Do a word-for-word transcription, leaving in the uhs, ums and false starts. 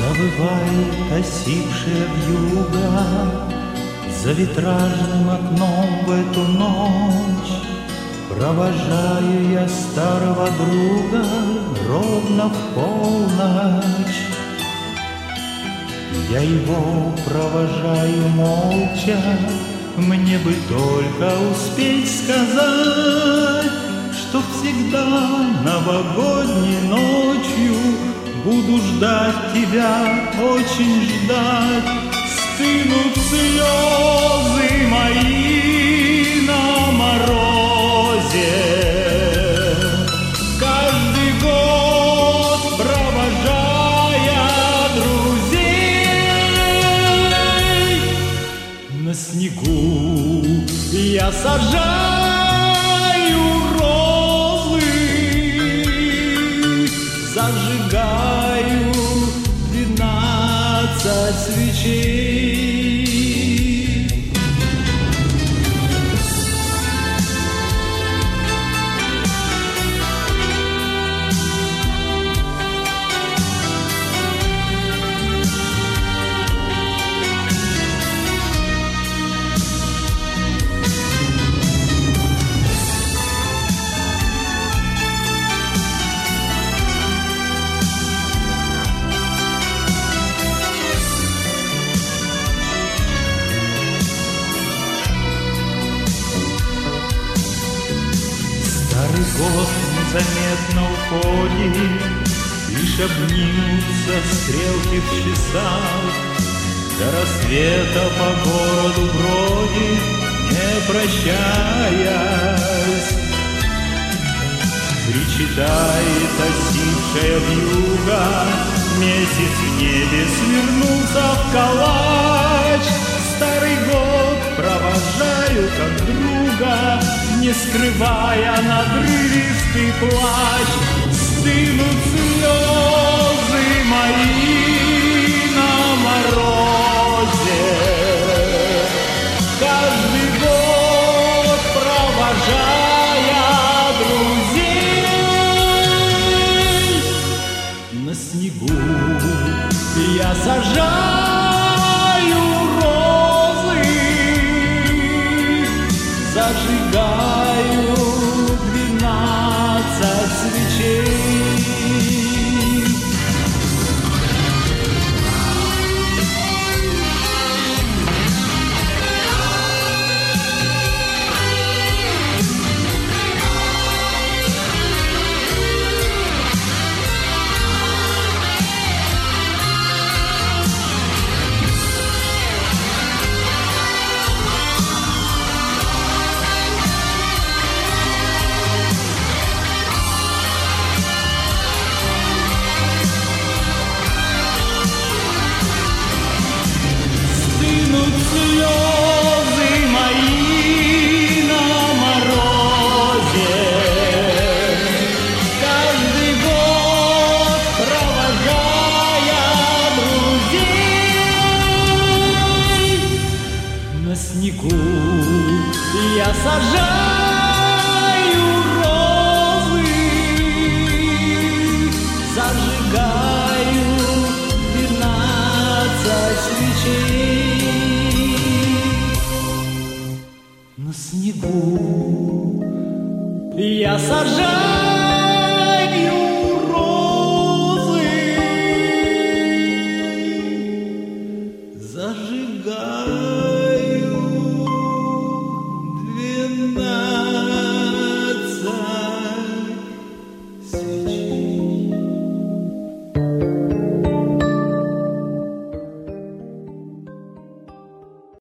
Завывает осипшая вьюга за витражным окном в эту ночь. Провожаю я старого друга ровно в полночь. Я его провожаю молча, мне бы только успеть сказать, что всегда новогодней ночью буду ждать тебя, очень ждать. Стынут слезы мои на морозе. Каждый год провожая друзей, на снегу я сажаю розы, зажигаю двенадцать свечей. Год незаметно уходит, лишь обнимутся стрелки в часах. До рассвета по городу бродит, не прощаясь. Причитает осипшая вьюга, месяц в небе свернулся в калач. Старый год провожаю как друга, не скрывая надрывистый плач. Стынут слезы мои на морозе. Каждый год провожая друзей, на снегу я сажаю розы, зажигаю двенадцать свечей. Слезы мои на морозе. Каждый год провожая друзей, на снегу я сажаю розы, зажигаю двенадцать свечей. На снегу я сажаю